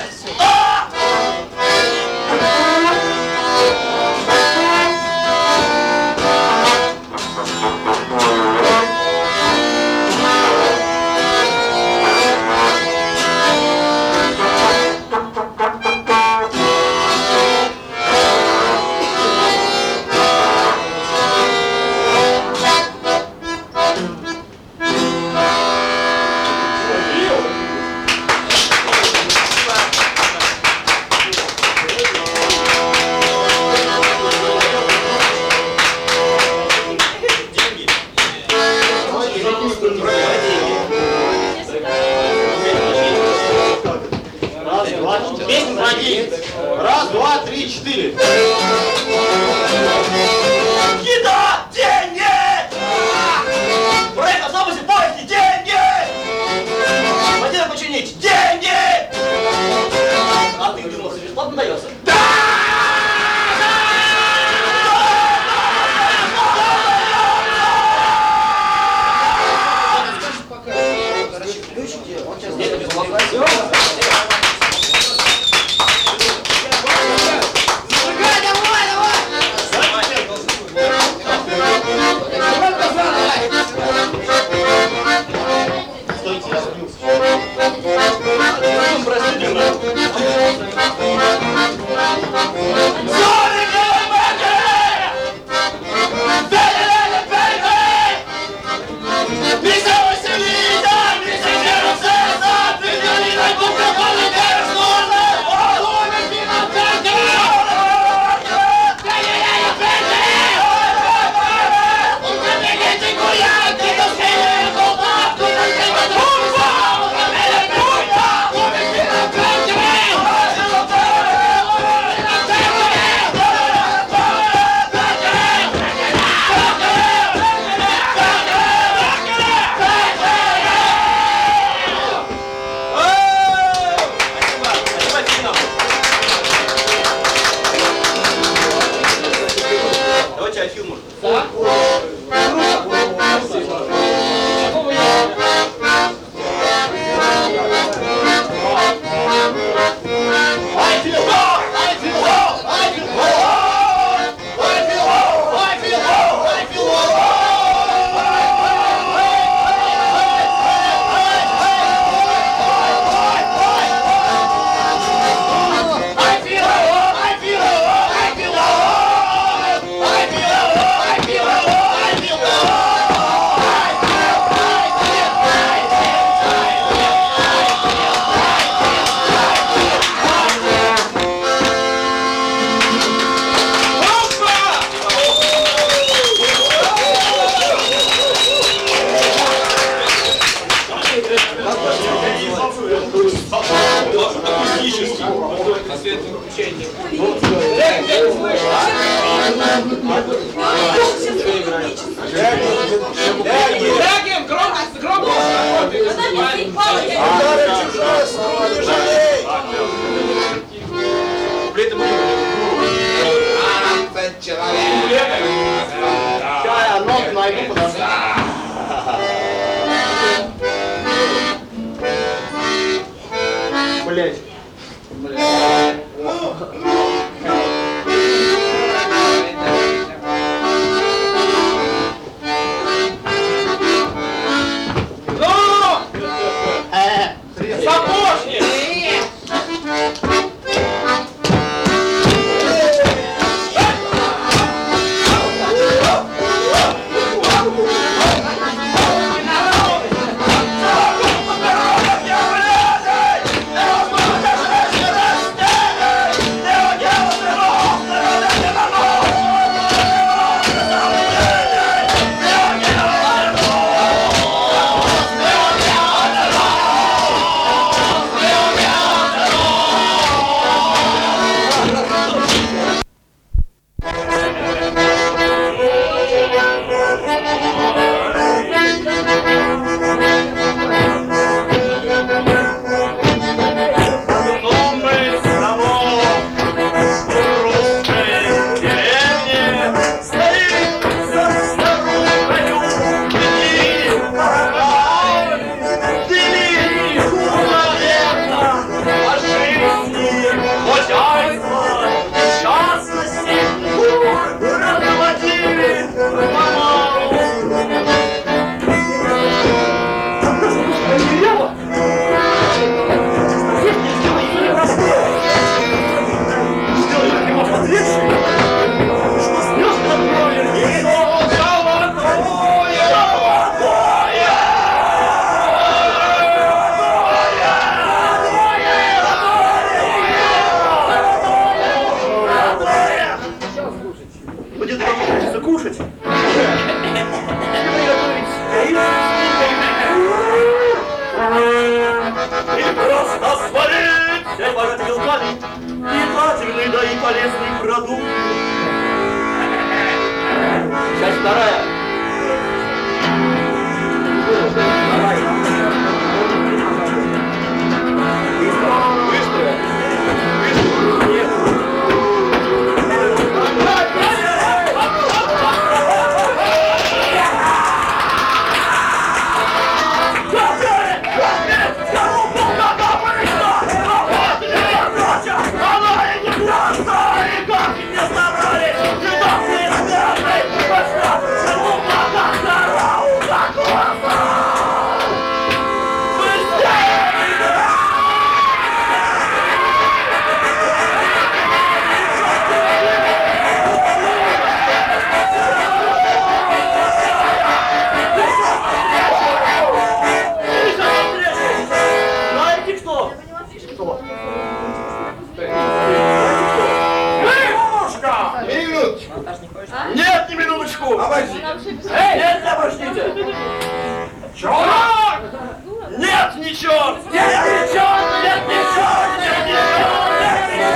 Раз, два, три, четыре. Еда! Деньги! Проект автобусе поезде! Деньги! Водила починить! Деньги! А ты думал, что бесплатно дается? Да! Нет, бесплатно. питательные, да и полезные продукты. Сейчас вторая. Быстро. Нет. Нет, не минуточку! Обождите! Эй, нет, не обождите! Черт! Нет, не черт! Нет, не черт! Нет, не черт! Нет, не черт! Нет, не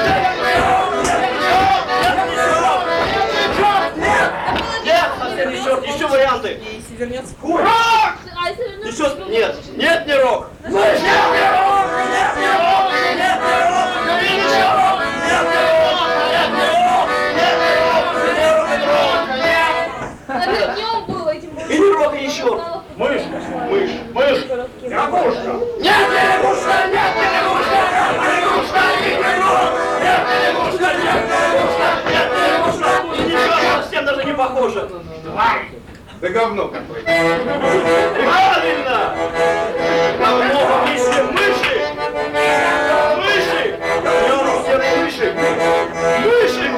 черт! Нет, не черт! Нет, не черт! Нет! Нет, совсем не черт! Еще варианты! Рок! Еще... Нет! Нет, не рок! Нет, не рок! Нет, не рок! Нет, не рок! Нет, не рок! Нет, не рок! И не рок, и еще. Мышь. Лягушка. Нет, не лягушка, нет, не лягушка, нет, не лягушка, нет, не лягушка, нет, не лягушка, нет, не лягушка. И ничего, совсем даже не похоже. Да говно какое-то. Правильно. Говно, мыши, мыши. Мыши. Говно, все мыши. Мыши.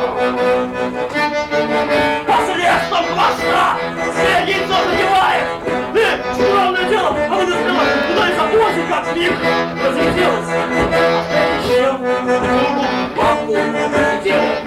Посредством хвоста все яйцо задевает! Странное дело! А вы сказали, куда из обозы, как миг разлетелось! Еще бабу дело!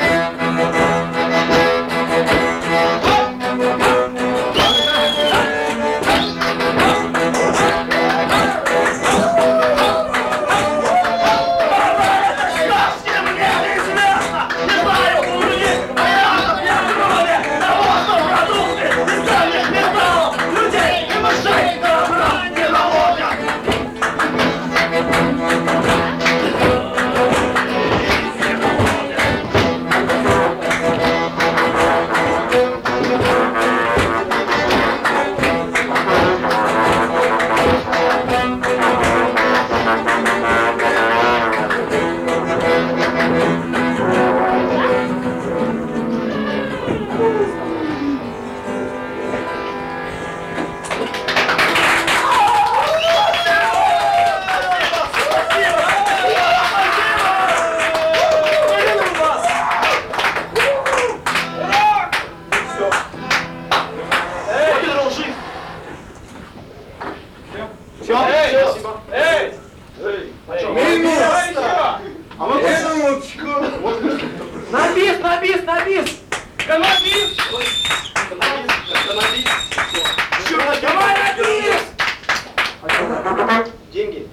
Деньги.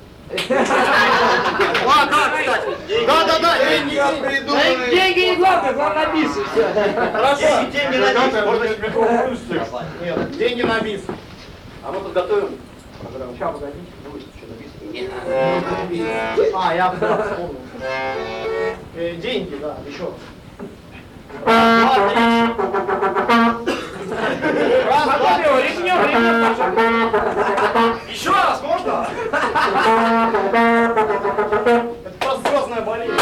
Деньги не главное, главное на бис. Хорошо. Деньги на бис. Можно тебе трубку. Нет, деньги на бис. А мы подготовим. Сейчас, погодите. Что на бис? Не надо. А, я вспомнил. Деньги, да, еще. Раз, два, три. Ремнем, Паша. Еще раз, можно? Это просто звездная болезнь.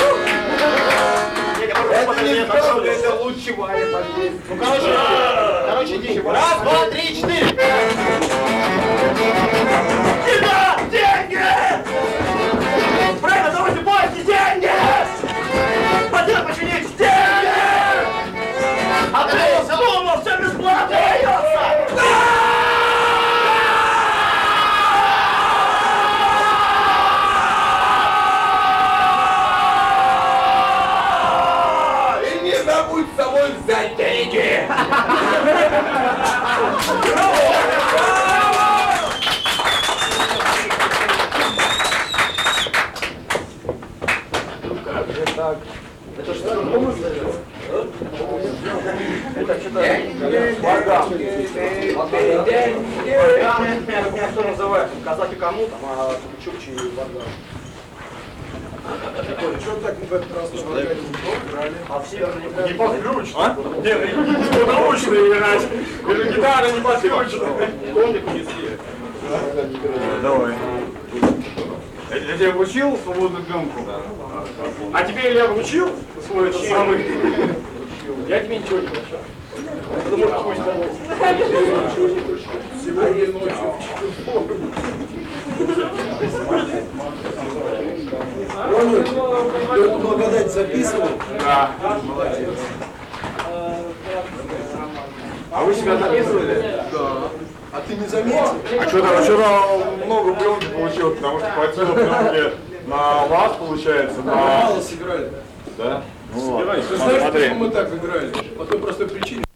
Это не здорово, это лучевая болезнь. Ну, короче, деньги. Раз, два, три, четыре. Сюда! Деньги! Правильно, давайте бойте деньги! Поделать починить деньги! А ты думал, все бесплатно дается! И не забудь с собой взять деньги! Как же так? Это что, это что-то варган. Что называют? Казаки кому там, а чукчи варган. Что так в этот раз на варгане играли? А в северной Не под ключ, а? Нет, научные играть. Или гитара не под ключ. Комник унесли. Давай. Я тебя учил свободную гамку? А тебе Илья учил свой самый? Я тебе ничего не прощу. Потому что пусть сегодня ночью. Ронald, ты эту благодать записывал? Да, молодец. А вы себя записывали? Да. А ты не заметил? А что-то много пленки получил, потому что хватило пленки на вас, получается, на... Мало сыграли. Да? Ну, ладно. Ты знаешь, почему мы так играли? По той простой причине.